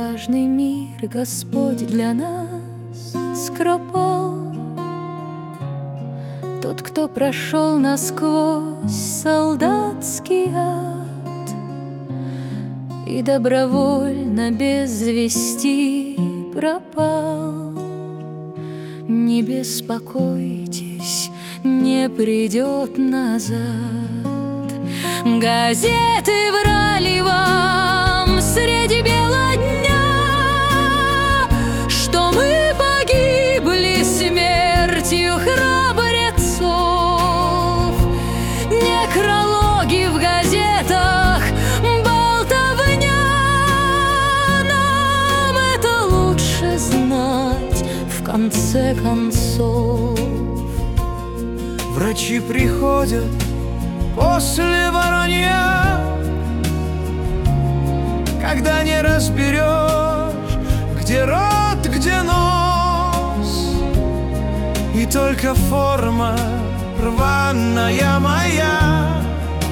Неважный мир Господь для нас скропал. Тот, кто прошел насквозь солдатский ад и добровольно без вести пропал. Не беспокойтесь, не придет назад. Газеты врали вам среди бела дня, что мы погибли смертью храбрецов. Некрологи в газетах, болтовня, нам это лучше знать в конце концов. Врачи приходят после воронья, когда не разберешь, где рот, где нос, и только форма рваная моя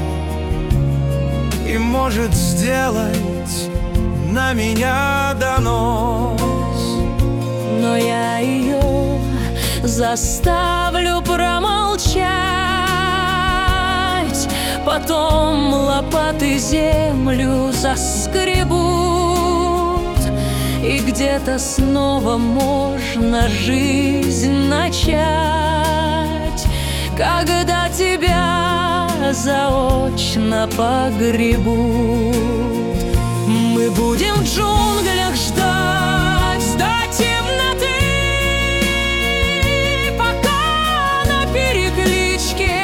и может сделать на меня донос. Но я ее заставлю промолчать. Потом лопаты землю заскребут, и где-то снова можно жизнь начать, когда тебя заочно погребут. Мы будем в джунглях ждать до темноты, пока на перекличке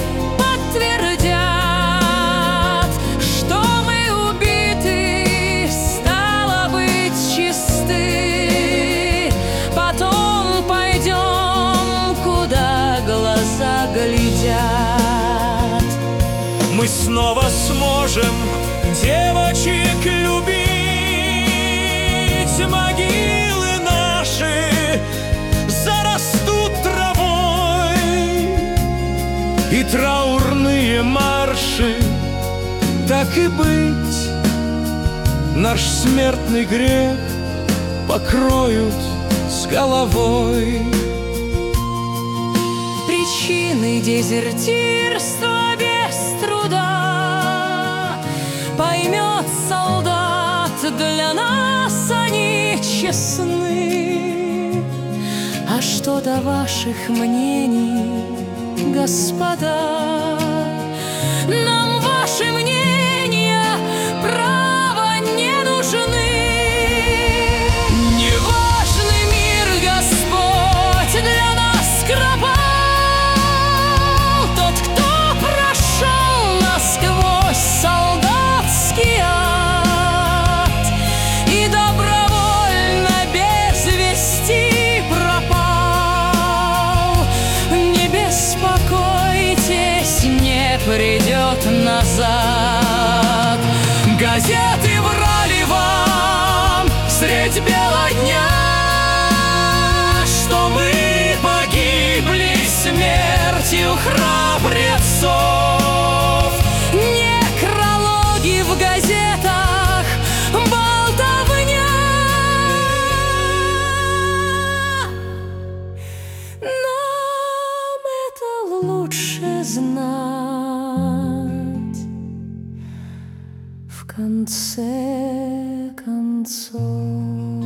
подтвердят, что мы убиты, стало быть, чисты. Потом пойдем, куда глаза глядят. Мы снова сможем девочек любить, могилы наши зарастут травой, и траурные марши, так и быть, наш смертный грех покроют с головой. Причины дезертирства без труда поймет солдат, для нас они честны. А что до ваших мнений, господа, нам ваши мнения, право, не нужны. Неважный мир Господь для нас скропал. Тот, кто прошел насквозь солдатский ад и добровольно без вести пропал. Не беспокойтесь, не придет назад. Газеты врали вам средь бела дня, что мы погибли смертью храбрецов. Некрологи в газетах, болтовня, нам это лучше знать в конце концов.